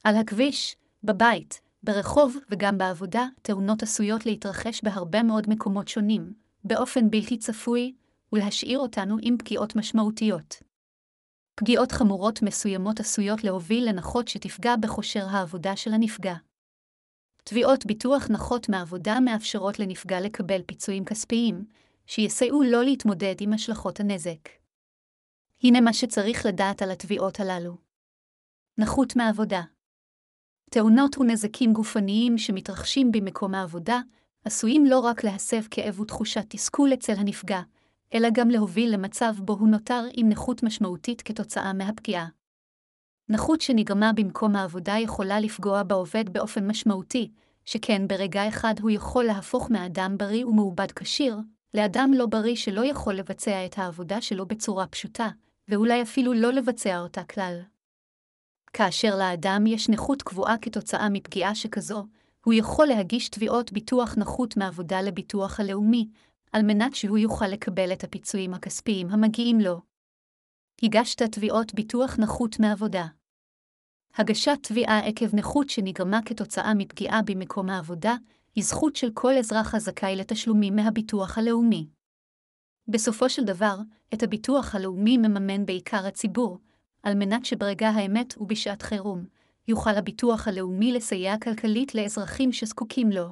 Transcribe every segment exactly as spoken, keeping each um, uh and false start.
על הכביש, בבית, ברחוב וגם בעבודה, תאונות עשויות להתרחש בהרבה מאוד מקומות שונים, באופן בלתי צפוי, ולהשאיר אותנו עם פגיעות משמעותיות. פגיעות חמורות מסוימות עשויות להוביל לנכות שתפגע בכושר העבודה של הנפגע. תביעות ביטוח נכות מעבודה מאפשרות לנפגע לקבל פיצויים כספיים, שיסייעו לו להתמודד עם השלכות הנזק. הנה מה שצריך לדעת על התביעות הללו. נכות מעבודה. תאונות ונזקים גופניים שמתרחשים במקום העבודה, עשויים לא רק להסב כאב ותחושת תסכול אצל הנפגע, אלא גם להוביל למצב בו הוא נותר עם נכות משמעותית כתוצאה מהפגיעה. נכות שנגרמה במקום העבודה יכולה לפגוע בעובד באופן משמעותי, שכן ברגע אחד הוא יכול להפוך מאדם בריא ומעובד כשיר, לאדם לא בריא שלא יכול לבצע את העבודה שלו בצורה פשוטה, ואולי אפילו לא לבצע אותה כלל. כאשר לאדם יש נכות קבועה כתוצאה מפגיעה שכזו, הוא יכול להגיש תביעות ביטוח נכות מעבודה לביטוח הלאומי, על מנת שהוא יוכל לקבל את הפיצויים הכספיים המגיעים לו. הגשת תביעות ביטוח נכות מעבודה. הגשת תביעה עקב נכות שנגרמה כתוצאה מפגיעה במקום העבודה, היא זכות של כל אזרח הזכאי לתשלומים מהביטוח הלאומי. בסופו של דבר, את הביטוח הלאומי מממן בעיקר הציבור, על מנת שברגע האמת ובשעת חירום, יוכל הביטוח הלאומי לסייע כלכלית לאזרחים שזקוקים לו.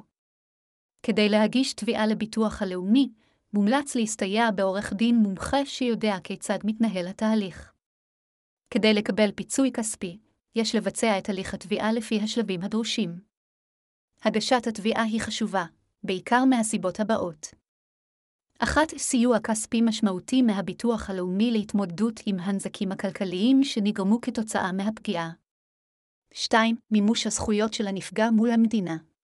כדי להגיש תביעה לביטוח הלאומי, מומלץ להסתייע בעורך דין מומחה שיודע כיצד מתנהל התהליך. כדי לקבל פיצוי כספי, יש לבצע את הליך התביעה לפי השלבים הדרושים. הגשת התביעה היא חשובה, בעיקר מהסיבות הבאות. אחת, סיוע כספי משמעותי מהביטוח הלאומי להתמודדות עם הנזקים הכלכליים שנגרמו כתוצאה מהפגיעה. שתיים, מימוש הזכויות של הנפגע מול המדינה.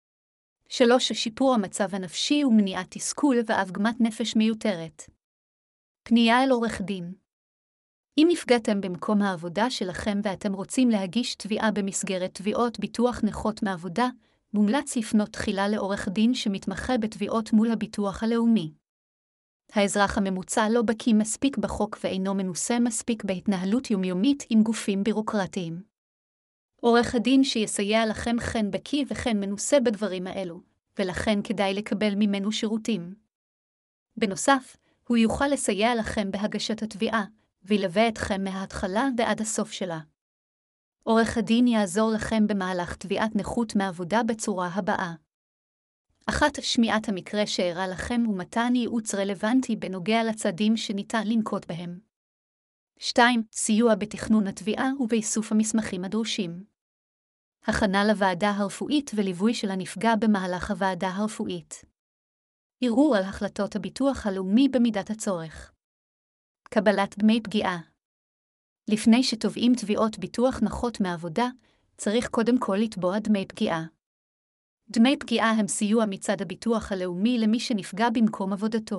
שלוש, שיפור המצב הנפשי ומניעת תסכול ועוגמת נפש מיותרת. פנייה אל עורך דין. אם נפגעתם במקום העבודה שלכם ואתם רוצים להגיש תביעה במסגרת תביעות ביטוח נכות מעבודה, מומלץ לפנות תחילה לעורך דין שמתמחה בתביעות מול הביטוח הלאומי. האזרח הממוצע לא בקיא מספיק בחוק ואינו מנוסה מספיק בהתנהלות יומיומית עם גופים בירוקרטיים. עורך הדין שיסייע לכם כן בקיא וכן מנוסה בדברים האלו, ולכן כדאי לקבל ממנו שירותים. בנוסף, הוא יוכל לסייע לכם בהגשת התביעה, וילווה אתכם מההתחלה ועד הסוף שלה. עורך הדין יעזור לכם במהלך תביעת נכות מעבודה בצורה הבאה. אחת, שמיעת המקרה שאירע לכם ומתן ייעוץ רלוונטי בנוגע לצעדים שניתן לנקוט בהם. שתיים, סיוע בתכנון התביעה ובאיסוף המסמכים הדרושים. הכנה לוועדה הרפואית וליווי של הנפגע במהלך הוועדה הרפואית. ערעור על החלטות הביטוח הלאומי במידת הצורך. קבלת דמי פגיעה. לפני שתובעים תביעות ביטוח נכות מעבודה, צריך קודם כל לתבוע דמי פגיעה. דמי פגיעה הם סיוע מצד הביטוח הלאומי למי שנפגע במקום עבודתו.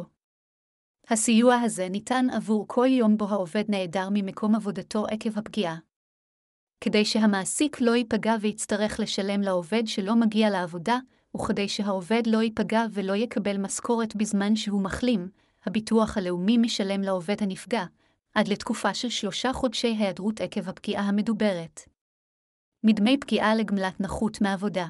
הסיוע הזה ניתן עבור כל יום בו העובד נעדר ממקום עבודתו עקב הפגיעה. כדי שהמעסיק לא ייפגע ויצטרך לשלם לעובד שלא מגיע לעבודה, וכדי שהעובד לא ייפגע ולא יקבל משכורת בזמן שהוא מחלים, הביטוח הלאומי משלם לעובד הנפגע, עד לתקופה של שלושה חודשי היעדרות עקב הפגיעה המדוברת. מדמי פגיעה לגמלת נכות מעבודה.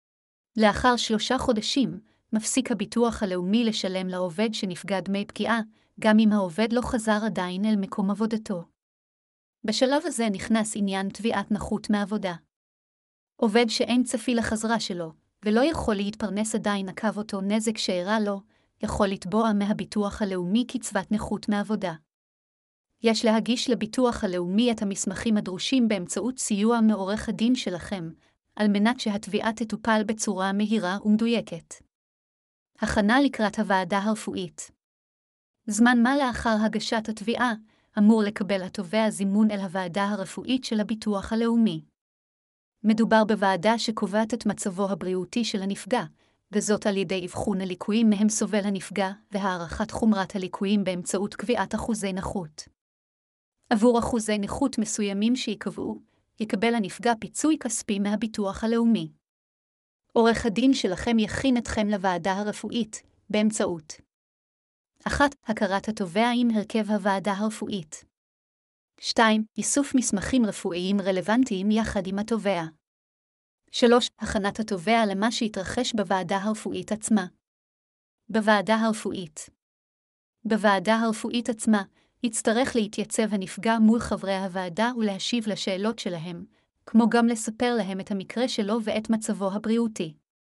לאחר שלושה חודשים, מפסיק הביטוח הלאומי לשלם לעובד שנפגע דמי פגיעה, גם אם העובד לא חזר עדיין אל מקום עבודתו. בשלב הזה נכנס עניין תביעת נכות מעבודה. עובד שאין צפי לחזרה שלו, ולא יכול להתפרנס עדיין עקב אותו נזק שאירע לו, יכול לתבוע מהביטוח הלאומי קצבת נכות מעבודה. יש להגיש לביטוח הלאומי את המסמכים הדרושים באמצעות סיוע מעורך הדין שלכם, על מנת שהתביעה תטופל בצורה מהירה ומדויקת. הכנה לקראת הוועדה הרפואית. זמן מה לאחר הגשת התביעה, אמור לקבל התובע זימון אל הוועדה הרפואית של הביטוח הלאומי. מדובר בוועדה שקובעת את מצבו הבריאותי של הנפגע, וזאת על ידי אבחון הליקויים מהם סובל הנפגע והערכת חומרת הליקויים באמצעות קביעת אחוזי נכות. עבור אחוזי נכות מסוימים שיקבעו, יקבל הנפגע פיצוי כספי מהביטוח הלאומי. עורך הדין שלכם יכין אתכם לוועדה הרפואית, באמצעות אחת. הכרת התובע עם הרכב הוועדה הרפואית. שתיים. איסוף מסמכים רפואיים רלוונטיים יחד עם התובע. שלוש. הכנת התובע למה שהתרחש בוועדה הרפואית עצמה. בוועדה הרפואית. בוועדה הרפואית עצמה, יצטרך להתייצב הנפגע מול חברי הוועדה ולהשיב לשאלות שלהם, כמו גם לספר להם את המקרה שלו ואת מצבו הבריאותי.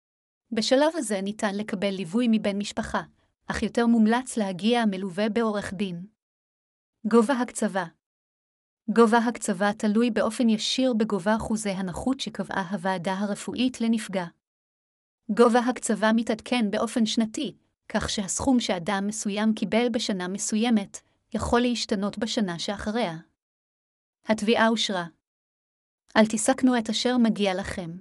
בשלב הזה ניתן לקבל ליווי מבן משפחה, אך יותר מומלץ להגיע מלווה בעורך דין. גובה הקצבה. גובה הקצבה תלוי באופן ישיר בגובה אחוזי הנכות שקבעה הוועדה הרפואית לנפגע. גובה הקצבה מתעדכן באופן שנתי, כך שהסכום שאדם מסוים קיבל בשנה מסוימת יכול להשתנות בשנה שאחריה. התביעה אושרה. אל תסכנו את אשר מגיע לכם.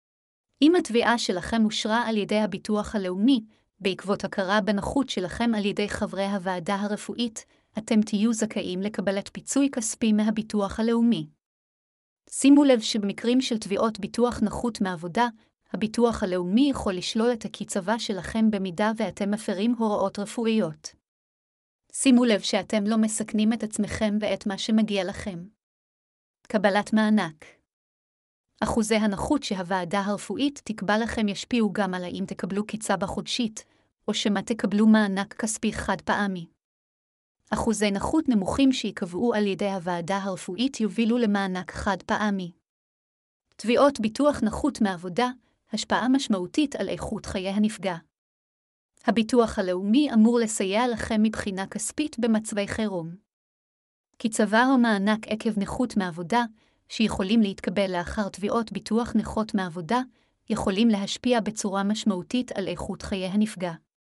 אם התביעה שלכם אושרה על ידי הביטוח הלאומי, בעקבות הכרה בנכות שלכם על ידי חברי הוועדה הרפואית, אתם תהיו זכאים לקבלת פיצוי כספי מהביטוח הלאומי. שימו לב שבמקרים של תביעות ביטוח נכות מעבודה, הביטוח הלאומי יכול לשלול את הקצבה שלכם במידה ואתם מפרים הוראות רפואיות. שימו לב שאתם לא מסכנים את עצמכם ואת מה שמגיע לכם. קבלת מענק. אחוזי הנכות שהוועדה הרפואית תקבע לכם ישפיעו גם על האם תקבלו קצבה חודשית, או שמה תקבלו מענק כספי חד פעמי. אחוזי נכות נמוכים שיקבעו על ידי הוועדה הרפואית יובילו למענק חד פעמי. תביעות ביטוח נכות מעבודה, השפעה משמעותית על איכות חיי הנפגע. הביטוח הלאומי אמור לסייע לכם מבחינה כספית במצבי חירום. קצבה או מענק עקב נכות מעבודה, שיכולים להתקבל לאחר תביעות ביטוח נכות מעבודה, יכולים להשפיע בצורה משמעותית על איכות חיי הנפגע.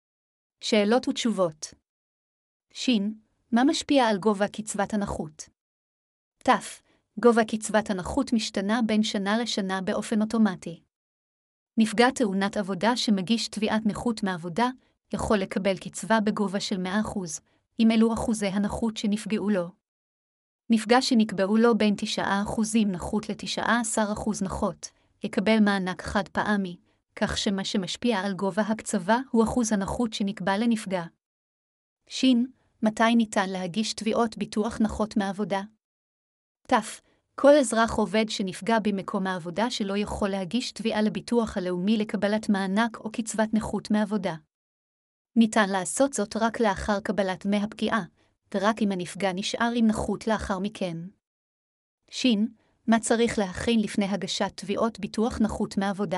שאלות ותשובות. שין, מה משפיע על גובה קצבת הנכות? תף, גובה קצבת הנכות משתנה בין שנה לשנה באופן אוטומטי. נפגע תאונת עבודה שמגיש תביעת נכות מעבודה, יכול לקבל קצבה בגובה של מאה אחוז, עם אלו אחוזי הנכות שנפגעו לו. נפגע שנקבעו לו בין תשעה אחוזים נכות ל-תשעה עשר אחוז נכות, יקבל מענק חד פעמי, כך שמה שמשפיע על גובה הקצבה הוא אחוז הנכות שנקבע לנפגע. שין, מתי ניתן להגיש תביעות ביטוח נכות מעבודה? תף, כל אזרח עובד שנפגע במקום העבודה שלא יכול להגיש תביעה לביטוח הלאומי לקבלת מענק או קצבת נכות מעבודה. ניתן לעשות זאת רק לאחר קבלת דמי הפגיעה, ורק אם הנפגע נשאר עם נכות לאחר מכן. שין, מה צריך להכין לפני הגשת תביעות ביטוח נכות מעבודה?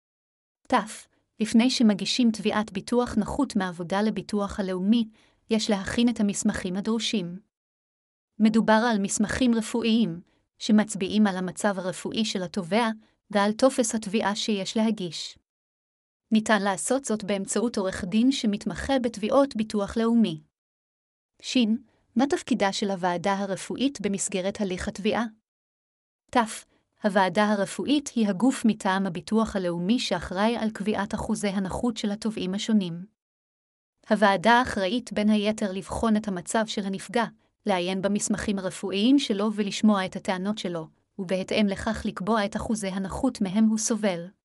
תף, לפני שמגישים תביעת ביטוח נכות מעבודה לביטוח הלאומי, יש להכין את המסמכים הדרושים. מדובר על מסמכים רפואיים, שמצביעים על המצב הרפואי של התובע ועל טופס התביעה שיש להגיש. ניתן לעשות זאת באמצעות עורך דין שמתמחה בתביעות ביטוח לאומי. שין, מה תפקידה של הוועדה הרפואית במסגרת הליך התביעה? תף, הוועדה הרפואית היא הגוף מטעם הביטוח הלאומי שאחראי על קביעת אחוזי הנכות של התובעים השונים. הוועדה אחראית בין היתר לבחון את המצב של הנפגע, לעיין במסמכים הרפואיים שלו ולשמוע את הטענות שלו, ובהתאם לכך לקבוע את אחוזי הנכות מהם הוא סובל.